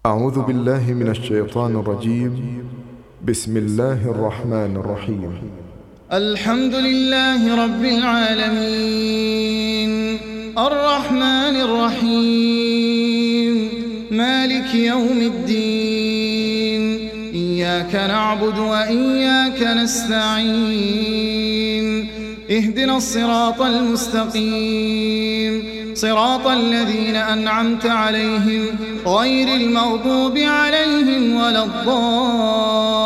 أعوذ بالله من الشيطان الرجيم. بسم الله الرحمن الرحيم. الحمد لله رب العالمين الرحمن الرحيم مالك يوم الدين. إياك نعبد وإياك نستعين. اهدنا الصراط المستقيم صراط الذين أنعمت عليهم غير المغضوب عليهم ولا الضالين.